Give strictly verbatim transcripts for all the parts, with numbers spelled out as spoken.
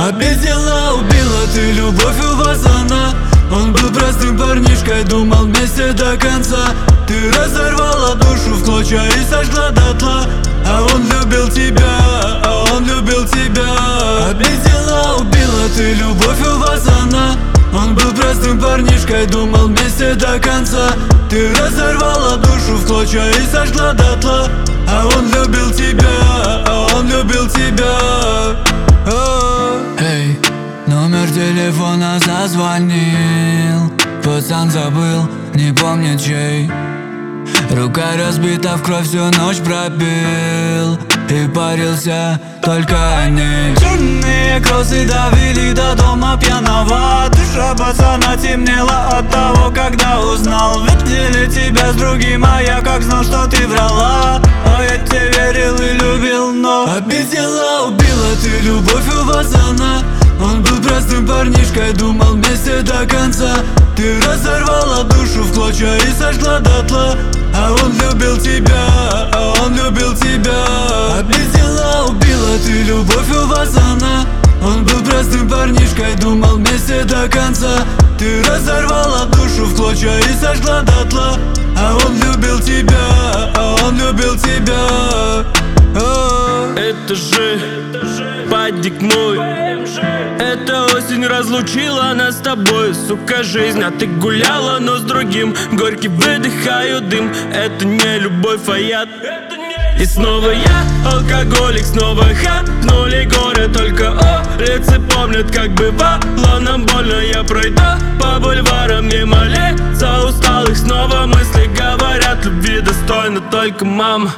Обидела, убила ты любовь, у вас она. Он был простым парнишкой, думал вместе до конца. Ты разорвала душу в клочья и сожгла дотла. А он любил тебя, а он любил тебя. Обидела, убила ты любовь, у вас она. Он был простым парнишкой, думал вместе до конца. Ты разорвала душу в клочья и сожгла дотла. А он любил тебя, а он любил тебя. Эй, номер телефона зазвонил. Пацан забыл, не помнит чей. Рука разбита, в кровь всю ночь пропил. И парился только о ней. Черные кроссы давили до дома пьяного. Душа пацана темнела от того, когда узнал. Видели тебя с другим, а я как знал, что ты врала. А я тебе верил и любил, но обидела, убила ты любовь, у вас она. Он был простым парнишкой, думал вместе до конца. Ты разорвала душу в клочья и сожгла дотла. А он любил тебя, а он любил тебя. Обидела, убила ты любовь, у вас она. Он был простым парнишкой, думал вместе до конца. Ты разорвала душу в клочья и сожгла дотла. А он любил тебя, а он любил тебя. Это же падик мой. Эта осень разлучила нас с тобой, сука, жизнь. А ты гуляла, но с другим. Горький выдыхаю дым. Это не любовь, а яд. И снова я, алкоголик, снова хапнули горы. Только улицы помнят, как бывало нам больно. Я пройду по бульварам мимо лица усталых. Снова мысли говорят, любви достойна только мама.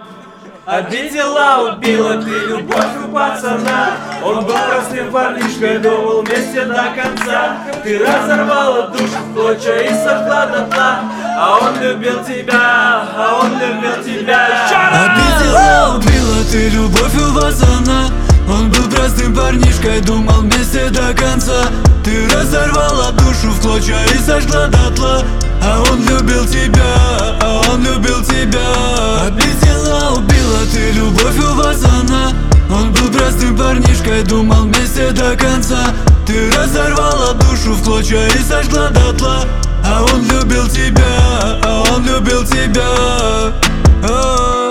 Обидела, убила ты любовь у пацана. Он был простым парнишкой, думал вместе до конца. Ты разорвала душу в клочья и сожгла дотла. А он любил тебя, а он любил тебя. Обидела, убила ты любовь, у вас она. Он был простым парнишкой, думал вместе до конца. Ты разорвала душу в клочья и сожгла дотла. А он любил тебя, а он любил тебя. Обидела, убила ты любовь, у вас она. Он был простым парнишкой, думал вместе до конца. Ты разорвала душу в клочья и сожгла дотла. А он любил тебя, а он любил тебя.